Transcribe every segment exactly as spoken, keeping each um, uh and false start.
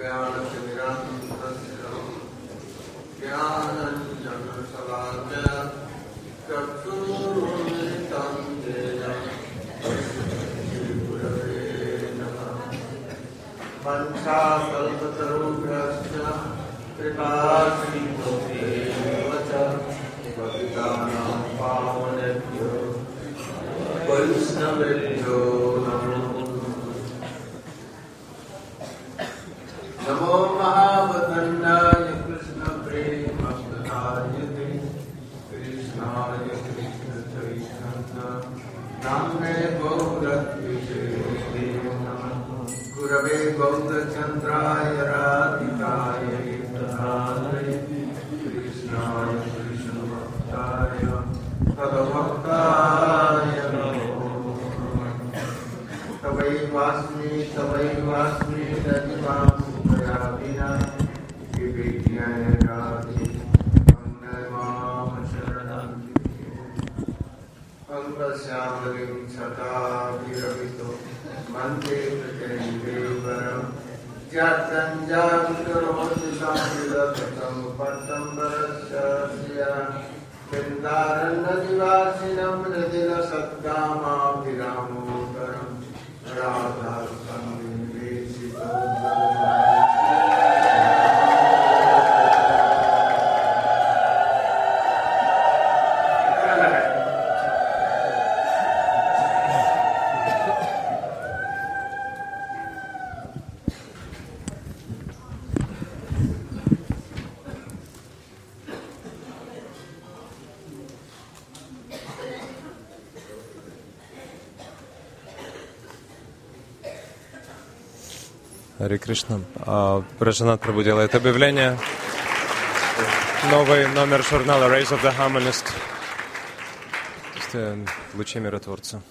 Namo Mahavadandaya Krishna Premastadayate Krishnaya Krishna Chaitanya Namne Gauratvishe Gurave Gaurachandraya Radhikaya Yudhaya Krishnaya Krishna Bhaktaya Tadavaktaya Tavai Vasmi Tavai Vasmi Tadivam Vina Vivijaya Radhi Vandamam Sharanam Pankasyamalin Chata Viravito Mante Pratendevaram Jatan Javikaroti Samvidatam Patam Varasya Vindaran Nadivasinam Nadila Saddama Viramodaram Radha Харе Кришна. Раджанат Прабhu делает объявление. Новый номер журнала Rays of the Harmonist. Лучи миротворца.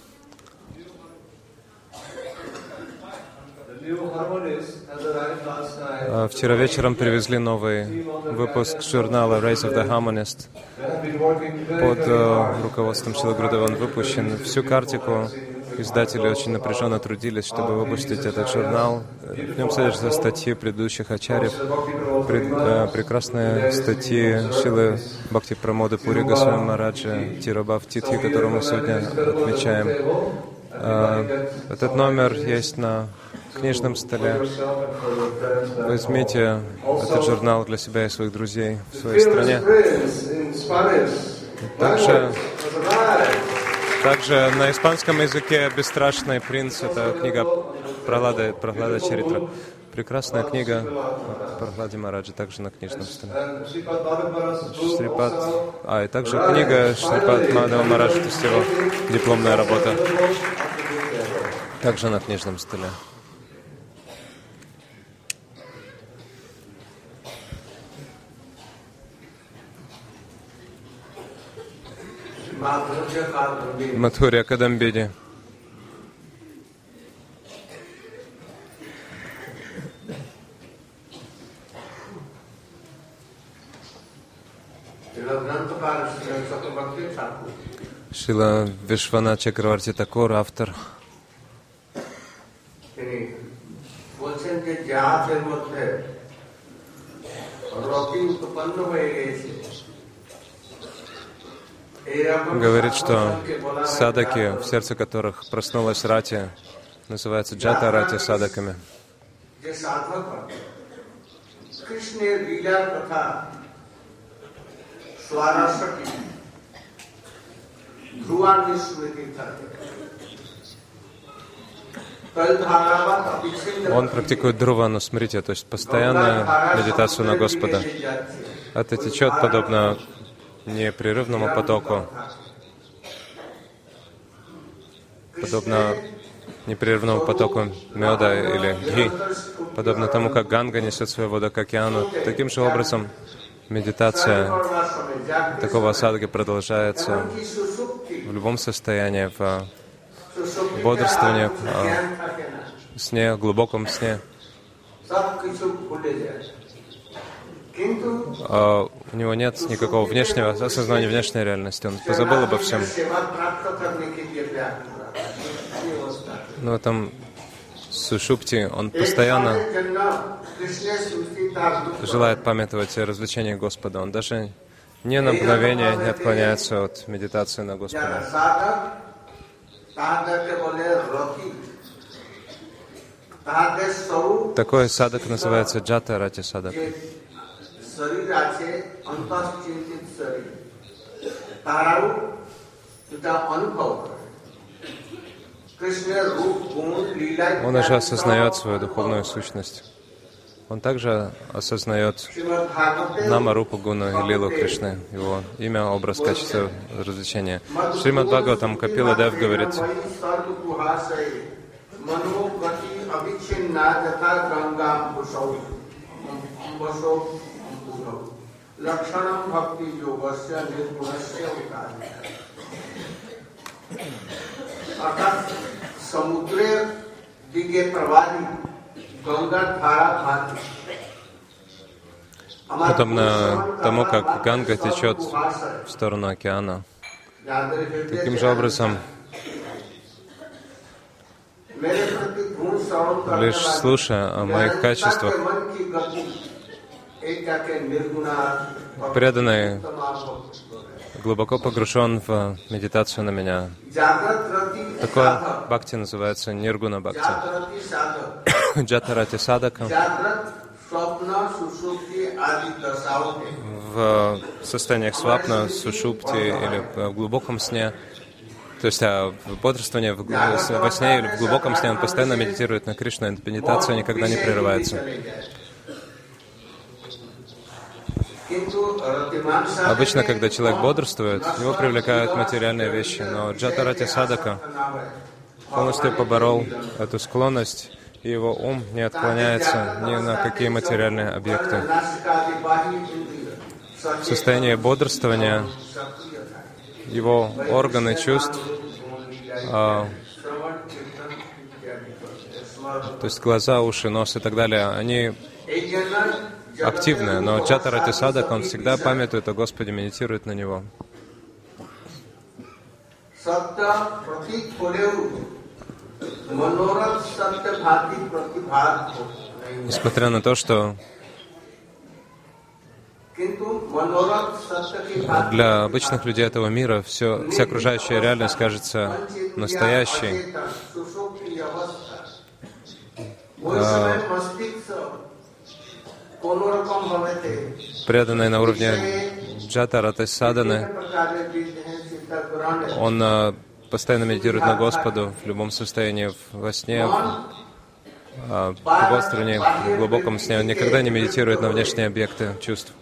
Вчера вечером привезли новый выпуск журнала Rays of the Harmonist. Под руководством Шрилы Гурудева он выпущен. Всю картику издатели очень напряженно трудились, чтобы выпустить этот журнал. В нем содержатся статьи предыдущих ачарьев, пред, э, прекрасные статьи Шрилы Бхакти Прамода Пури Госвами Махараджа, Тирабхав Титхи, которую мы сегодня отмечаем. Э, этот номер есть на книжном столе. Возьмите этот журнал для себя и своих друзей в своей стране. Также Также на испанском языке «Бесстрашный принц» — это книга Прохлада, Прохлада Чаритра. Прекрасная книга Прохлади Махараджа, также на книжном столе. Шрипад, а, и также книга Шрипад Мадхава Махараджа, то есть его дипломная работа, также на книжном столе. Мадхурья Кадамбиди. Шрила Вишванат Чакраварти Такур, автор. Говорит, что садаки, в сердце которых проснулась рати, называются джата рати садаками. Он практикует друвану смрити, то есть постоянную медитацию на Господа. Это течет подобно непрерывному потоку, подобно непрерывному потоку меда или гхи, подобно тому, как Ганга несет свою воду к океану. Таким же образом медитация такого садхаки продолжается в любом состоянии, в бодрствовании, в сне, глубоком сне. А у него нет никакого внешнего осознания внешней реальности. Он позабыл обо всем. Но в этом сушупти, он постоянно желает памятовать о развлечениях Господа. Он даже ни на мгновение не отклоняется от медитации на Господа. Такой садак называется джата рати садак. Он уже осознает свою духовную сущность. Он также осознает нама, рупу, гуну и лилу Кришны, его имя, образ, качество, развлечения. Шримад Бхагаватам Капила Дев говорит: подобно тому, как Ганга течет в сторону океана, таким же образом, лишь слушая о моих качествах, преданный глубоко погружен в медитацию на меня. Такое бхакти называется ниргуна бхакти. Джатарати садака в состояниях свапна, сушупти или в глубоком сне, то есть а в бодрствовании, в, во сне или в глубоком сне он постоянно медитирует на Кришну, и медитация никогда не прерывается. Обычно, когда человек бодрствует, его привлекают материальные вещи, но джатарати садака полностью поборол эту склонность, и его ум не отклоняется ни на какие материальные объекты. В состоянии бодрствования его органы чувств, а, то есть глаза, уши, нос и так далее, они активны, но джатарати садак, он всегда памятует о Господе, медитирует на Него. Несмотря на то, что для обычных людей этого мира все, вся окружающая реальность кажется настоящей, а, преданный на уровне джатарати саданы, он а, постоянно медитирует на Господу в любом состоянии, во сне, в бодрствовании, в глубоком сне. Он никогда не медитирует на внешние объекты чувств.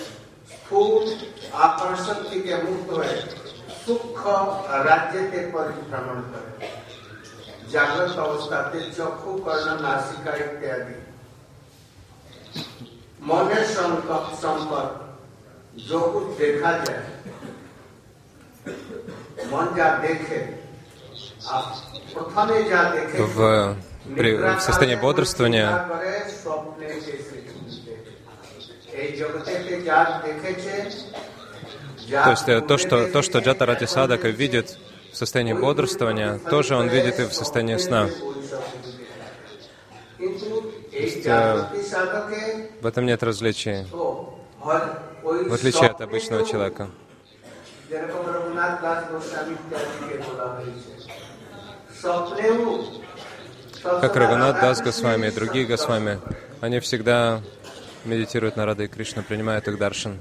В, при, в состоянии бодрствования то есть то, что, то, что джатарати садака видит в состоянии бодрствования, тоже он видит и в состоянии сна. То есть, в этом нет различия, в отличие от обычного человека. Как Рагунат Дас Госвами и другие Госвами, они всегда медитируют на Рады Кришну, принимают их даршан.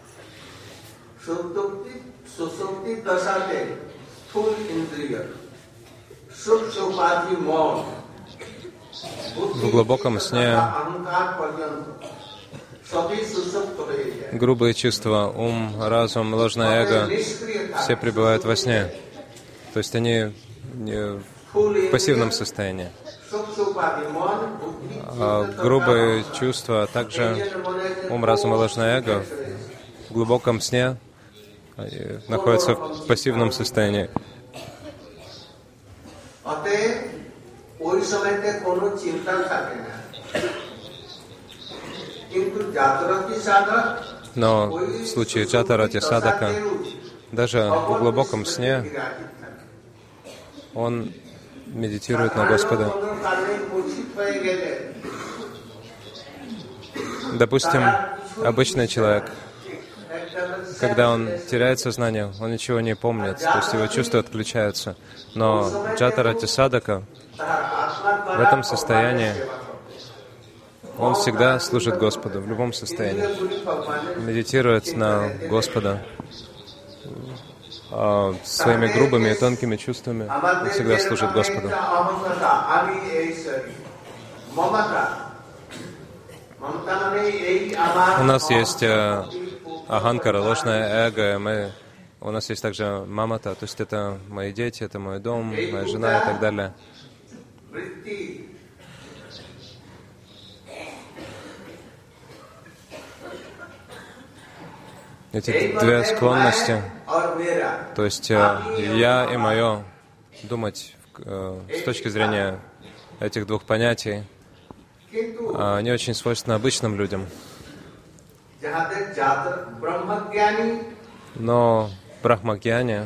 В глубоком сне грубые чувства, ум, разум, ложное эго, все пребывают во сне. То есть они в пассивном состоянии. А грубые чувства, а также ум, разум и ложное эго в глубоком сне находятся в пассивном состоянии. Но в случае джатарати садака, даже в глубоком сне, он медитирует на Господа. Допустим, обычный человек, когда он теряет сознание, он ничего не помнит, то есть его чувства отключаются. Но Джата-рати садака в этом состоянии, он всегда служит Господу, в любом состоянии. Медитирует на Господа а, своими грубыми и тонкими чувствами, он всегда служит Господу. У нас есть э, аханкара, ложное эго, мы, у нас есть также мамата, то есть это мои дети, это мой дом, моя жена и так далее. Эти две склонности, то есть э, я и мое, думать э, с точки зрения этих двух понятий, они очень свойственны обычным людям. Но брахмагьяни,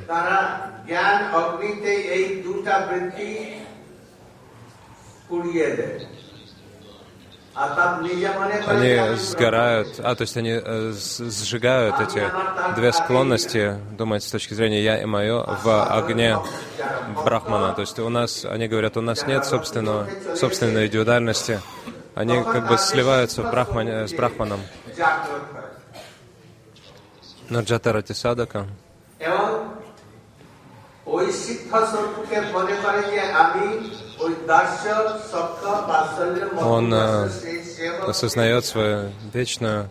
они сгорают, а, то есть они э, сжигают эти две склонности, думать с точки зрения «я» и «моё» в огне брахмана. То есть у нас, они говорят, у нас нет собственного, собственной индивидуальности. Они как бы сливаются в брахмане, с брахманом. Но Джата-рати садака, он э, осознает свою вечную,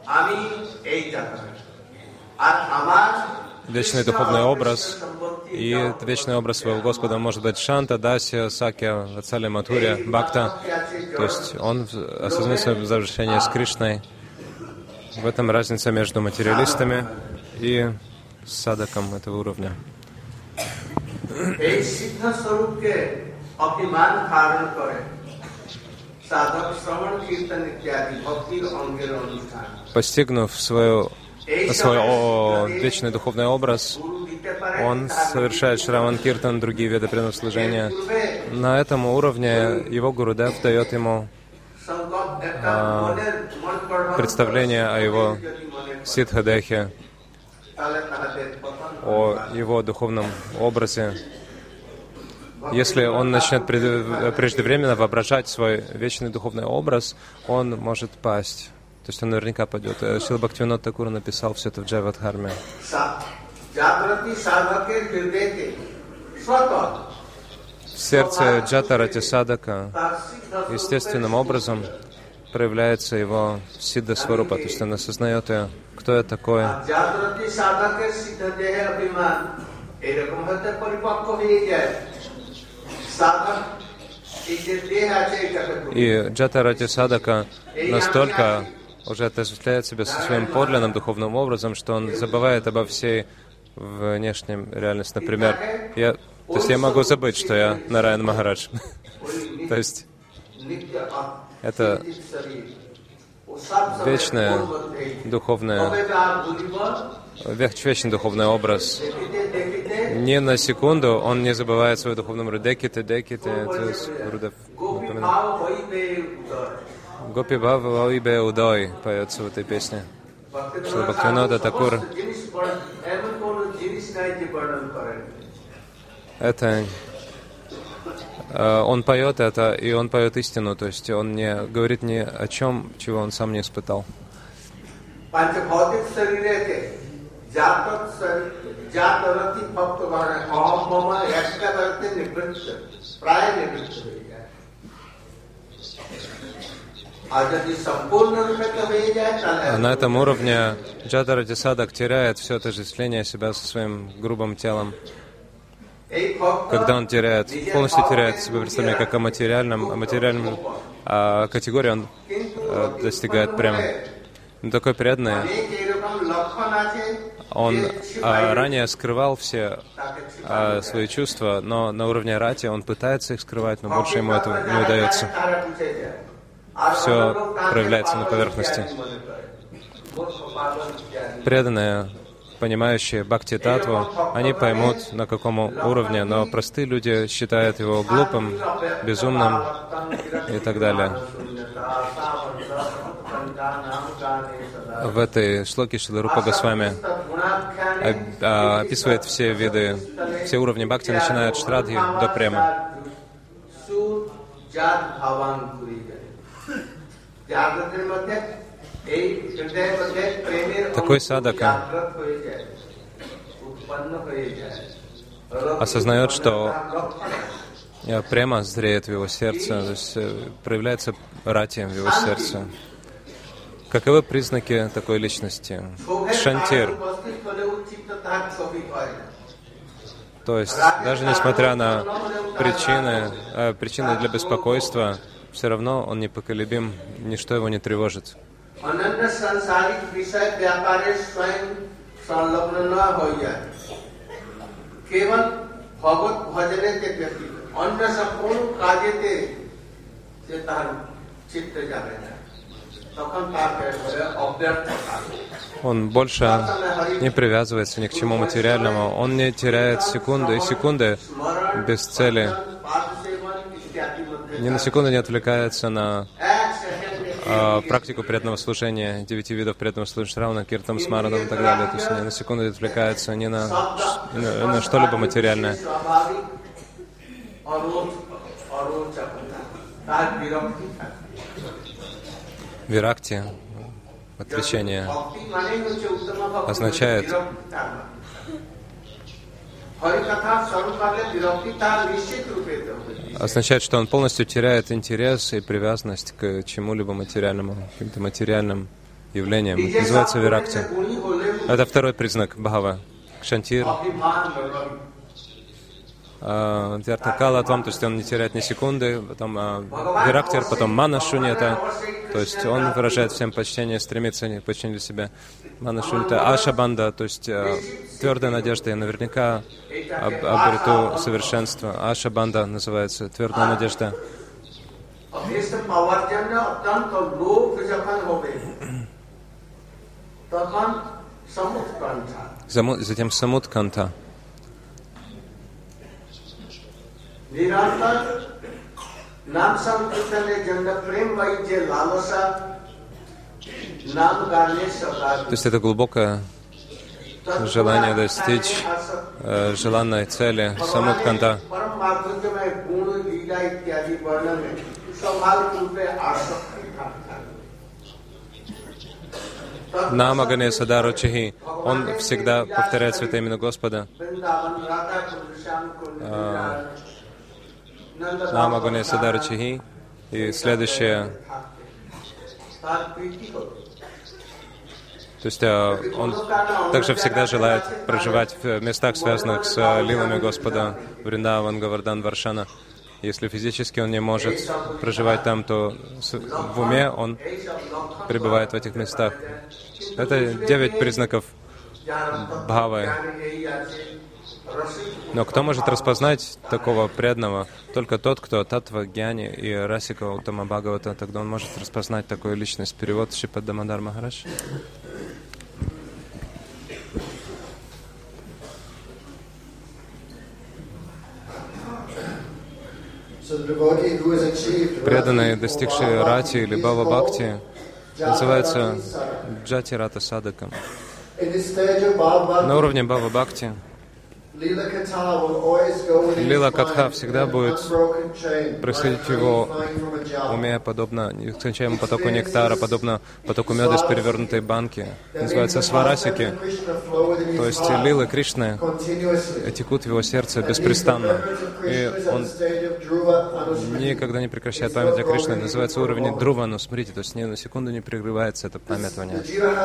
вечный духовный образ, и вечный образ своего Господа может быть Шанта, Дасья, Сакья, Ватсалия, Матурья, Бхакта. То есть он осознает свое завершение с Кришной. В этом разница между материалистами и садаком этого уровня. Постигнув свою, свой о, вечный духовный образ, он совершает шраван киртан, другие виды преданного На этом уровне его Гурудев дает ему а, представление о его сиддхадехе, о его духовном образе. Если он начнет преждевременно воображать свой вечный духовный образ, он может пасть. То есть он наверняка падет. Шрила Бхактивинода Такур написал все это в Джайвадхарме. В сердце Джата-рати садака естественным образом проявляется его сиддха-сварупа, то есть он осознает ее, кто я такой. И Джата-рати садака настолько уже отождествляет себя со своим подлинным духовным образом, что он забывает обо всей внешней реальности. Например, я, то есть я могу забыть, что я Нараян Махарадж. То есть это вечное духовное, вечный духовный образ. Ни на секунду он не забывает свой духовный образ. Деките, деките, то есть Гурудев напоминает. Гопи Бхава Ваибе Удой поется в этой песне. Шрила Бхактивинода Такур. Это он поет это, и он поет истину, то есть он не говорит ни о чем, чего он сам не испытал. А на этом уровне Джата-рати садак теряет все отождествление себя со своим грубым телом. Когда он теряет, полностью теряет себе представление как о материальном, о материальном а, категории, он а, достигает прямо. Он такой преданный. Он а, ранее скрывал все а, свои чувства, но на уровне рати он пытается их скрывать, но больше ему этого не удается. Все проявляется на поверхности. Преданные понимающие бхакти-татву, они поймут, на каком уровне, но простые люди считают его глупым, безумным и так далее. В этой шлоке Шрила Рупа Госвами описывает все виды, все уровни бхакти, начиная от шрадхи до премы. Такой садака осознает, что према зреет в его сердце, то есть проявляется рати в его сердце. Каковы признаки такой личности? Шантир. То есть, даже несмотря на причины, э, причины для беспокойства, все равно он непоколебим, ничто его не тревожит. Он больше не привязывается ни к чему материальному, он не теряет секунды и секунды без цели, ни на секунду не отвлекается на э, практику преданного служения, девяти видов преданного служения, Шравана, Киртам, Смаранам и так далее. То есть ни на секунду не отвлекается ни на, на, на что-либо материальное. Виракти, отречение, означает означает, что он полностью теряет интерес и привязанность к чему-либо материальному, каким-то материальным явлениям. Это называется виракти. Это второй признак бхава. Кшантир. Вьяртакала о том, то есть он не теряет ни секунды, потом вирактир, потом мана шуньята, то есть он выражает всем почтение, стремится к почтению для себя. Мана шуньята, ашабанда, то есть твердая надежда, я наверняка об, обрету совершенство. Ашабанда называется, твердая надежда. Затем самутканта. То есть это глубокое желание достичь э, желанной цели, самутканта. Намагане Садаручахи. Он всегда повторяет святое имя Господа. Намагане Садаручахи. И следующее. То есть он также всегда желает проживать в местах, связанных с лилами Господа, Вриндаван, Говардан, Варшана. Если физически он не может проживать там, то в уме он пребывает в этих местах. Это девять признаков бхавы. Но кто может распознать такого преданного? Только тот, кто Таттва Гьяни и Расика Уттама Бхагавата, тогда он может распознать такую личность. Перевод Шрипад Дамодар Махарадж. Преданный, достигший рати или бхава бхакти, называется джати рата садаком. На уровне бхава бхакти лила катха всегда будет происходить в его уме, подобно нескончаемому потоку нектара, подобно потоку меда из перевернутой банки. Называется сварасики. То есть лилы Кришны текут в его сердце беспрестанно. И он никогда не прекращает память о Кришне. Называется уровень друва, но смотрите, то есть ни на секунду не прерывается это памятование.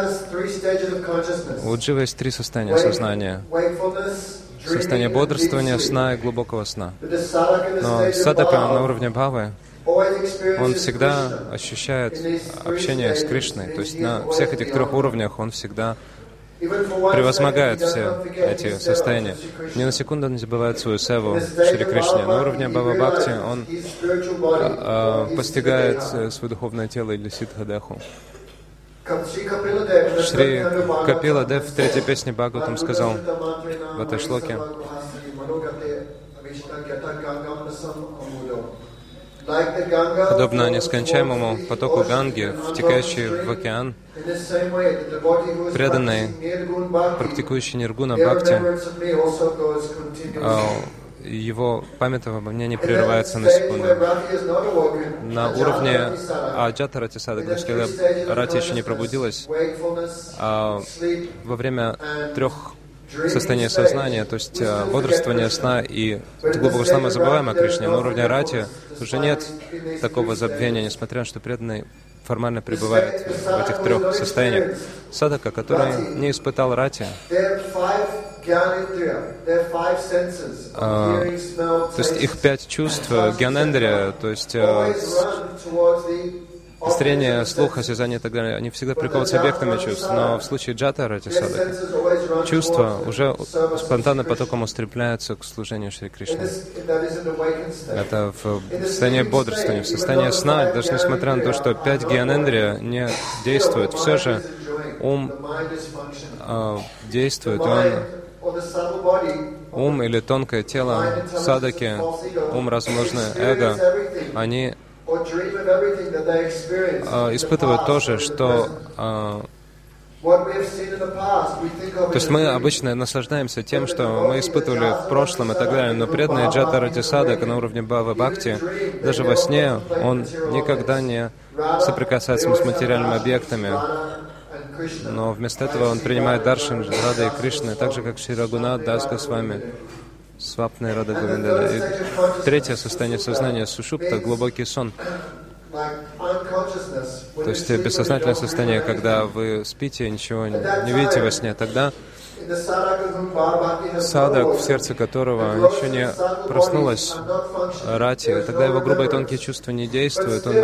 У дживы есть три состояния сознания. Состояние бодрствования, сна и глубокого сна. Но садака на уровне бхавы, он всегда ощущает общение с Кришной. То есть на всех этих трех уровнях он всегда превозмогает все эти состояния. Ни на секунду не забывает свою севу Шри Кришне. На уровне бхава бхакти он а, а, постигает свое духовное тело или сиддхадеху. Шри Капила Дев в третьей песне Бхагаватам сказал в этой шлоке: подобно нескончаемому потоку Ганги, втекающей в океан, преданные, практикующие ниргуна бхакти, его память обо мне не прерывается на секунду. На уровне Аджата Рати Садхак, когда Рати еще не пробудилась, а во время трех состояния сознания, то есть бодрствования, сна и глубокого сна, мы забываем о Кришне. На уровне Рати уже нет такого забвения, несмотря на то, что преданный формально пребывает в этих трех состояниях. Садхака, который не испытал Рати, а, то есть их пять чувств, гьянендрия, то есть а, зрение, слух, осязание и так далее, они всегда приковываются объектами чувств, но в случае джата рати садхака чувства уже спонтанно потоком устремляются к служению Шри Кришне. Это в состоянии бодрствования, в состоянии сна, даже несмотря на то, что пять гьянендрия не действуют, все же ум а, действует, он ум или тонкое тело, садаки, ум, размноженное эго, они э, испытывают то же, что... Э, то есть мы обычно наслаждаемся тем, что мы испытывали в прошлом и так далее, но преданный джата рати садхака на уровне бхава бхакти, даже во сне, он никогда не соприкасается с материальными объектами, но вместо этого он принимает даршан Рады и Кришны, так же, как Шри Рагунат Дас Госвами, Свапна и Рада Говинда. И третье состояние сознания — сушупта, глубокий сон. То есть бессознательное состояние, когда вы спите и ничего не видите во сне, тогда садхак, в сердце которого еще не проснулась рати, тогда его грубые тонкие чувства не действуют, он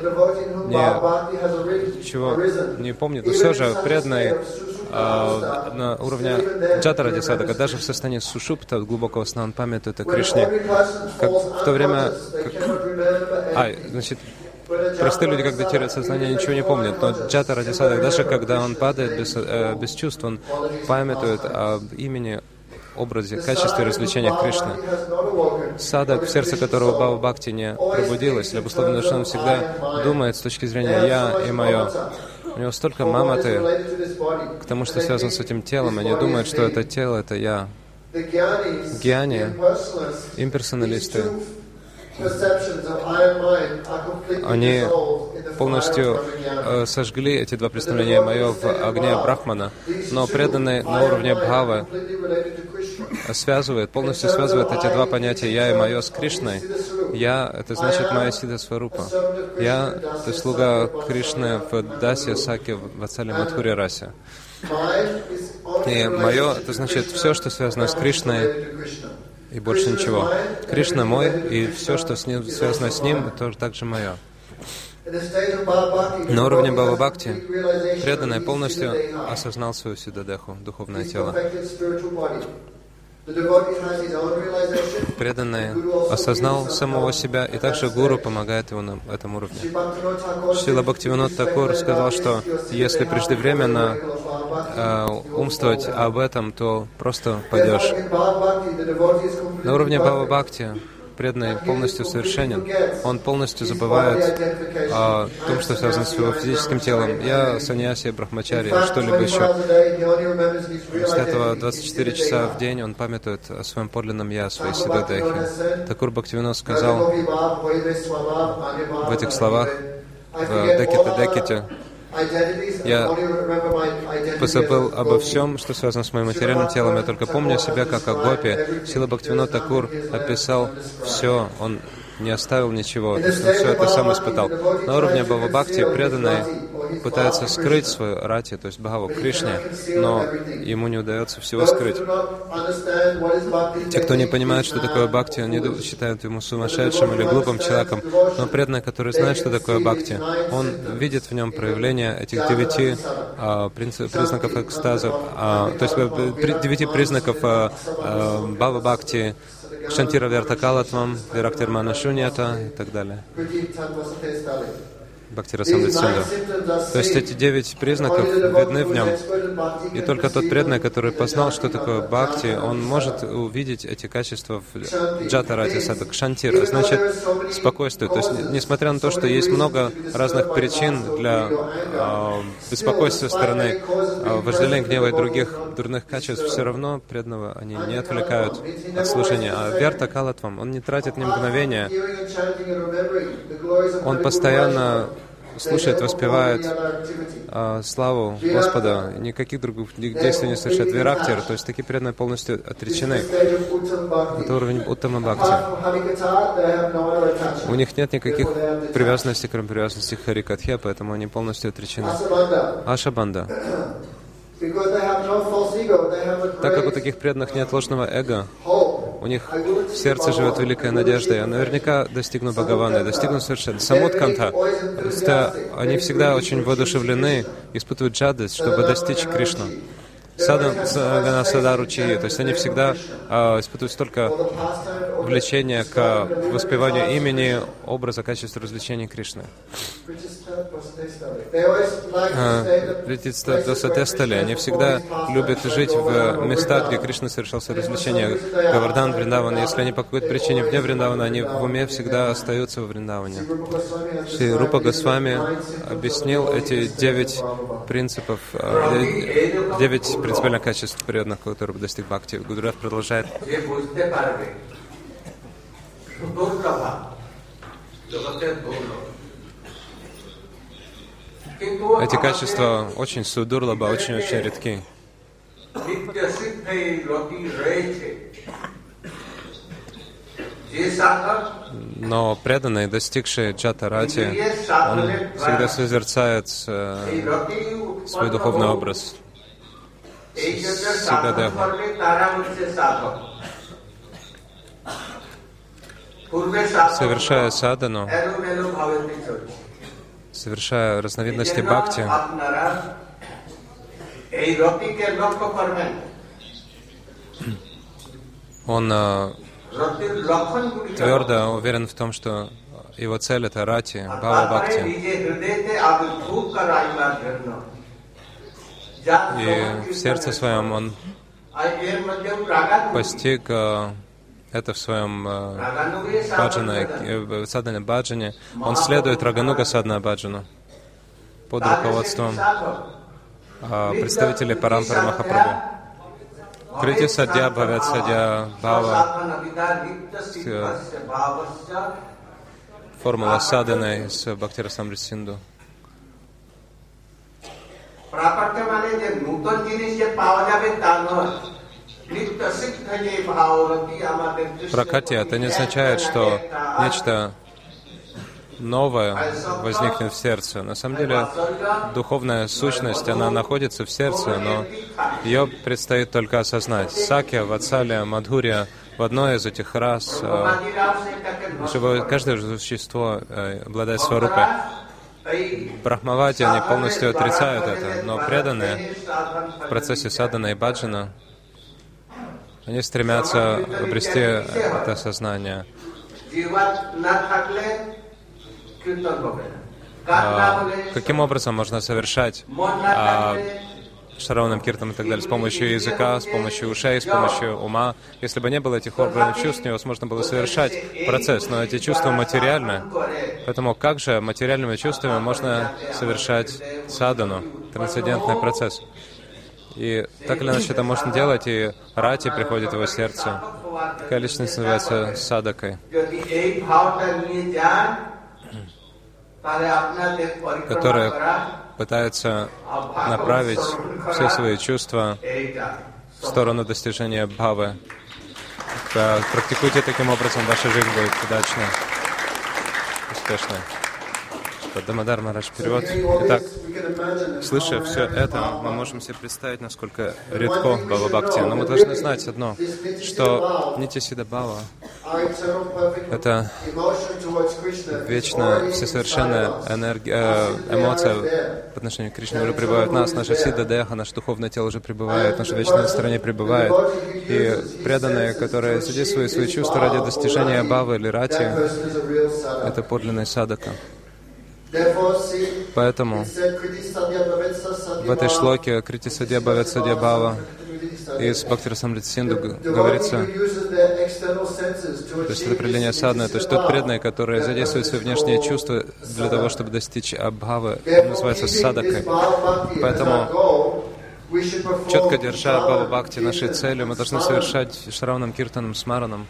не, ничего не помнит. Но все же преданный а, на уровне джата рати садхака, даже в состоянии сушупта, глубокого сна, он памятует о Кришне. Как в то время... Как, а, значит, простые люди, когда теряют сознание, ничего не помнят. Но джата рати садхак, даже когда он падает без, э, без чувств, он памятует об имени, образе, качестве развлечения Кришны. Садхак, в сердце которого бхава бхакти не пробудилась, или обусловлено, что он всегда думает с точки зрения «я» и «моё». У него столько маматы к тому, что связано с этим телом, они думают, что это тело — это «я». Гьяни, имперсоналисты, они полностью э, сожгли эти два представления «моё» в огне Брахмана, но преданные на уровне бхавы связывают, полностью связывают эти два понятия «я» и «моё» с Кришной. «Я» — это значит «моя сида сварупа». «Я» — это слуга Кришны в Дасе, Саке, Ватсале, Мадхуре, Расе. И «моё» — это значит все, что связано с Кришной, и больше ничего. Кришна мой, и все, что с ним, связано с ним, тоже также мое. На уровне бхава бхакти преданный полностью осознал свою сидадеху, духовное тело. Преданный осознал самого себя, и также гуру помогает ему на этом уровне. Шрила Бхактивинод Такур сказал, что если преждевременно э, умствовать об этом, то просто пойдешь. На уровне бхава бхакти преданный полностью совершенен. Он полностью забывает о том, что связано с его физическим телом. Я саньяси, брахмачари, что-либо еще. Вместо этого двадцать четыре часа в день он памятует о своем подлинном «я», о своей сидадехе. Такур Бхактивинод сказал в этих словах, в Деките-Деките: «Я позабыл обо всем, что связано с моим материальным телом. Я только помню себя как о гопи». Шрила Бхактивинод Такур описал все, он не оставил ничего, то есть он все это сам испытал. На уровне бхава бхакти преданный пытается скрыть свою рати, то есть бхаву Кришне, но ему не удается всего скрыть. Те, кто не понимает, что такое бхакти, они считают ему сумасшедшим или глупым человеком, но преданный, который знает, что такое бхакти, он видит в нем проявление этих девяти а, признаков экстаза, а, то есть девяти признаков а, а, бхава бхакти, Шантира Вертакалатвам, Вирактирмана Шуньята и так далее. Бхактирасамрит Синду. То есть эти девять признаков видны в нем. И только тот преданный, который познал, что такое бхакти, он может увидеть эти качества в джата-рати садхак. Шантира значит спокойствие. То есть, несмотря на то, что есть много разных причин для э, беспокойства со стороны э, вожделения, гнева и других дурных качеств, все равно преданного они не отвлекают от слушания. А Вьярта Калатвам, он не тратит ни мгновения. Он постоянно слушает, воспевает э, славу Господа, никаких других действий не совершает. Вирактир, то есть такие преданные полностью отречены. Это уровень Уттама Бхакти. У них нет никаких привязанностей, кроме привязанности к Харикатхе, поэтому они полностью отречены. Ашабанда. Так как у таких преданных нет ложного эго, у них в сердце живет великая надежда. Я наверняка достигну Бхагавана, достигну совершенно. Самутканта. Они всегда очень воодушевлены, испытывают жадность, чтобы достичь Кришну. Садана Садаручи, то есть они всегда э, испытывают столько влечения к воспеванию имени, образа, качества развлечений Кришны. Притистадасатестали, они всегда любят жить в местах, где Кришна совершал свои развлечения. Гавардан, Вриндаван, если они по какой-то причине вне Вриндавана, они в уме всегда остаются в Вриндаване. Шри Рупа Госвами объяснил эти девять принципов, э, девять принципиальных качеств преданных, которые достиг бхакти. Гурудев продолжает. Эти качества очень судурлаба, очень-очень редки. Но преданный, достигший джата-рати, он всегда созерцает э, свой духовный образ. Сидадева. Совершая садану, совершая разновидности бхакти, он э, твердо уверен в том, что его цель — это рати, бхава бхакти. И в сердце своем он постиг э, это в своем э, баджане, э, садане баджане. Он следует Рагануга садана баджану под руководством э, представителей Парампары Махапрабху. Крити садья бхавят садья бхава. Формула саданы из Бхактирасамрит Синду. Пракати — это не означает, что нечто новое возникнет в сердце. На самом деле, духовная сущность, она находится в сердце, но ее предстоит только осознать. Сакья, Ватсалия, Мадхурия — в одной из этих рас живое, каждое существо обладает сварупой. Брахмавати, они полностью отрицают это, но преданные в процессе садана и баджана, они стремятся обрести это сознание. А, каким образом можно совершать а, Шараванам, Киртам и так далее, с помощью языка, с помощью ушей, с помощью ума? Если бы не было этих органов чувств, невозможно было совершать процесс, но эти чувства материальны. Поэтому как же материальными чувствами можно совершать садану, трансцендентный процесс? И так или иначе это можно делать, и рати приходит в его сердце. Такая личность называется садакой, которая пытается направить все свои чувства в сторону достижения бхавы. Практикуйте таким образом, ваша жизнь будет удачной, успешной. Дамодар Махарадж, перевод. Итак, слыша все это, мы можем себе представить, насколько редко Бхава Бхакти. Но мы должны знать одно, что Нитья Сиддха Бхава — это вечно всесовершенная энергия, эмоция по отношению к Кришне уже пребывает в нас, наша Сиддха Деха, наше духовное тело уже пребывает, наше вечное настроение пребывает. И преданные, которые задействуют свои чувства ради достижения Бхавы или Рати, это подлинный садака. Поэтому в этой шлоке Крити Садья Бхавет Садья Бхава из Бхактирасамрита Синду говорится, то есть это определение садханы, то есть тот преданный, который задействует свои внешние чувства для того, чтобы достичь абхавы, называется садакой. Поэтому, четко держа Бхава Бхакти нашей целью, мы должны совершать Шраванам, Киртанам, Смаранам,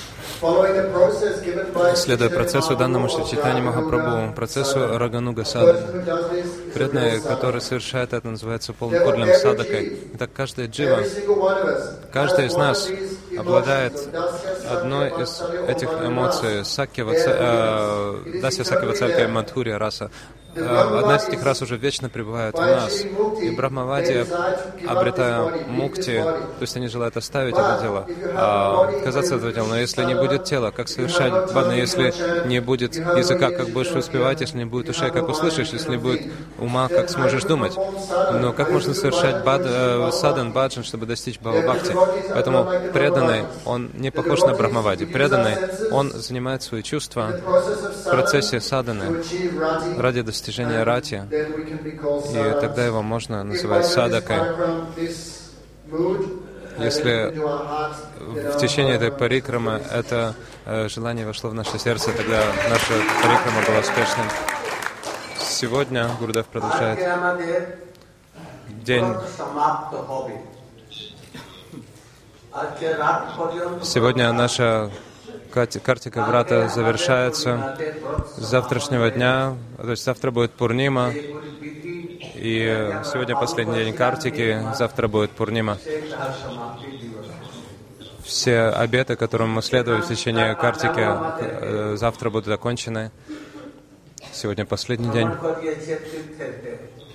следуя процессу, данному Шри Чайтанья Махапрабху, процессу Рагануга Садханы. Преданный, который совершает это, называется полным садакой. Итак, каждая джива, каждый из нас обладает одной из этих эмоций, сакья, э, дасья сакья вацалька мадхури раса. Одна из этих рас уже вечно пребывает в нас. И брахмавади, обретая мукти, то есть они желают оставить это тело, а, отказаться от этого тела. Но если не будет тела, как совершать бадхана? Если не будет языка, как будешь успевать? Если не будет ушей, как услышишь? Если не будет ума, как сможешь думать? Но как можно совершать бад, э, садан, баджан, чтобы достичь Бхава Бхакти? Поэтому преданный, он не похож на брахмавади. Преданный, он занимает свои чувства в процессе саданы ради достижения достижения рати, и тогда его можно называть садакой. Если в течение этой парикрамы это э, желание вошло в наше сердце, тогда наша парикрама была успешной. Сегодня Гурудев продолжает день. Сегодня наша Картика Врата завершается. С завтрашнего дня, то есть завтра будет Пурнима, и сегодня последний день Картики, завтра будет Пурнима. Все обеты, которым мы следуем в течение Картики, завтра будут окончены. Сегодня последний день.